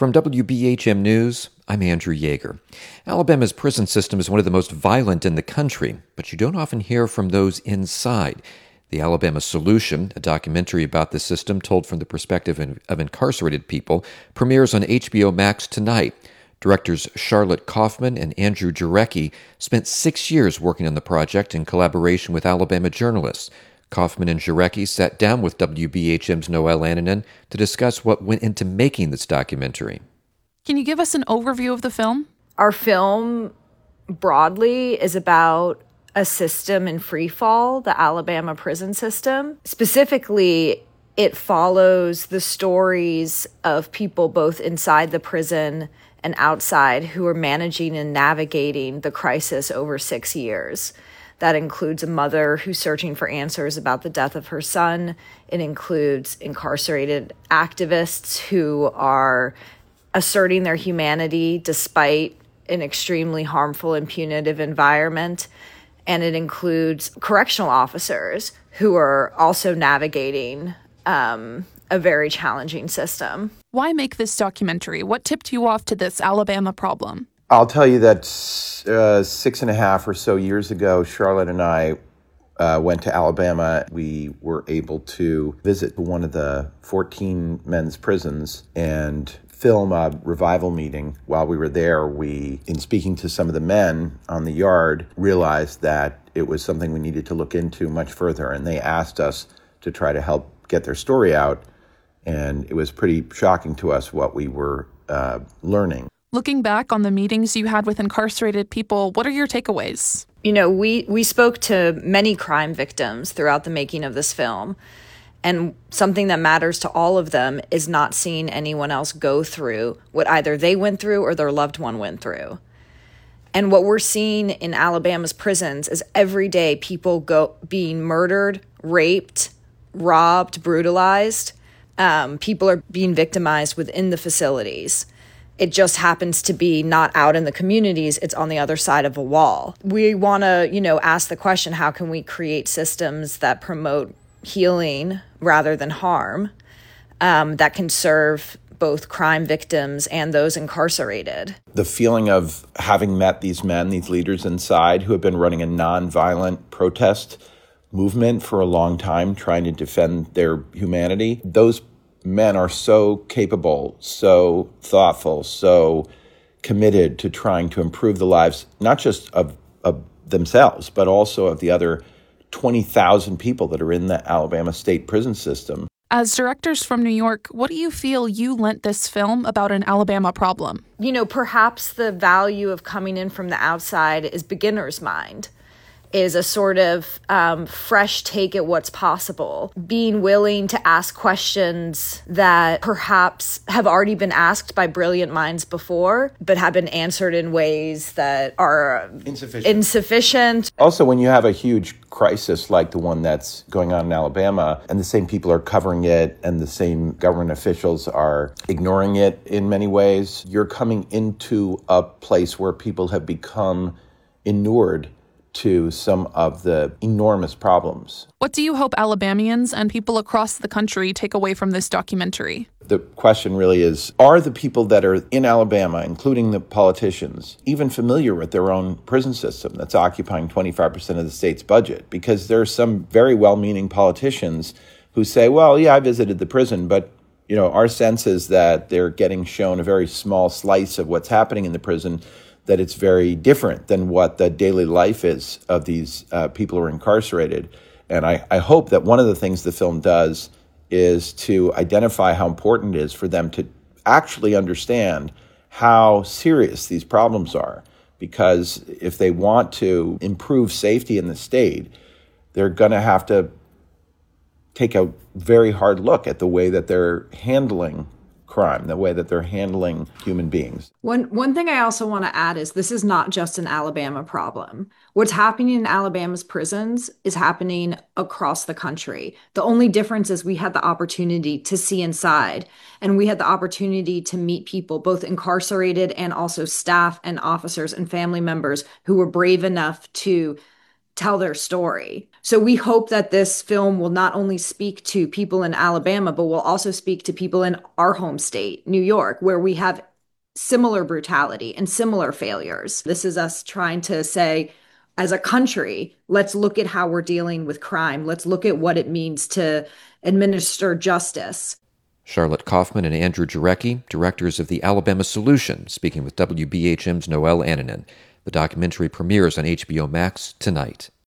From WBHM News, I'm Andrew Yeager. Alabama's prison system is one of the most violent in the country, but you don't often hear from those inside. The Alabama Solution, a documentary about the system told from the perspective of incarcerated people, premieres on HBO Max tonight. Directors Charlotte Kaufman and Andrew Jarecki spent 6 years working on the project in collaboration with Alabama journalists. Kaufman and Jarecki sat down with WBHM's Noelle Annanen to discuss what went into making this documentary. Can you give us an overview of the film? Our film, broadly, is about a system in free fall, the Alabama prison system. Specifically, it follows the stories of people both inside the prison and outside who are managing and navigating the crisis over 6 years. That includes a mother who's searching for answers about the death of her son. It includes incarcerated activists who are asserting their humanity despite an extremely harmful and punitive environment. And it includes correctional officers who are also navigating a very challenging system. Why make this documentary? What tipped you off to this Alabama problem? I'll tell you that 6.5 or so years ago, Charlotte and I went to Alabama. We were able to visit one of the 14 men's prisons and film a revival meeting. While we were there, we, in speaking to some of the men on the yard, realized that it was something we needed to look into much further. And they asked us to try to help get their story out. And it was pretty shocking to us what we were learning. Looking back on the meetings you had with incarcerated people, what are your takeaways? You know, we spoke to many crime victims throughout the making of this film. And something that matters to all of them is not seeing anyone else go through what either they went through or their loved one went through. And what we're seeing in Alabama's prisons is every day people being murdered, raped, robbed, brutalized. People are being victimized within the facilities. It just happens to be not out in the communities, it's on the other side of a wall. We want to, ask the question, how can we create systems that promote healing rather than harm, that can serve both crime victims and those incarcerated? The feeling of having met these men, these leaders inside who have been running a nonviolent protest movement for a long time, trying to defend their humanity, those men are so capable, so thoughtful, so committed to trying to improve the lives, not just of themselves, but also of the other 20,000 people that are in the Alabama state prison system. As directors from New York, what do you feel you lent this film about an Alabama problem? Perhaps the value of coming in from the outside is beginner's mind, is a sort of fresh take at what's possible, being willing to ask questions that perhaps have already been asked by brilliant minds before, but have been answered in ways that are insufficient. Also, when you have a huge crisis like the one that's going on in Alabama, and the same people are covering it, and the same government officials are ignoring it in many ways, you're coming into a place where people have become inured to some of the enormous problems. What do you hope Alabamians and people across the country take away from this documentary? The question really is, are the people that are in Alabama, including the politicians, even familiar with their own prison system that's occupying 25% of the state's budget? Because there are some very well-meaning politicians who say, well, yeah, I visited the prison, but our sense is that they're getting shown a very small slice of what's happening in the prison, that it's very different than what the daily life is of these people who are incarcerated. And I hope that one of the things the film does is to identify how important it is for them to actually understand how serious these problems are. Because if they want to improve safety in the state, they're going to have to take a very hard look at the way that they're handling crime, the way that they're handling human beings. One thing I also want to add is this is not just an Alabama problem. What's happening in Alabama's prisons is happening across the country. The only difference is we had the opportunity to see inside, and we had the opportunity to meet people, both incarcerated and also staff and officers and family members who were brave enough to tell their story. So we hope that this film will not only speak to people in Alabama, but will also speak to people in our home state, New York, where we have similar brutality and similar failures. This is us trying to say, as a country, let's look at how we're dealing with crime. Let's look at what it means to administer justice. Charlotte Kaufman and Andrew Jarecki, directors of the Alabama Solution, speaking with WBHM's Noelle Annanen. The documentary premieres on HBO Max tonight.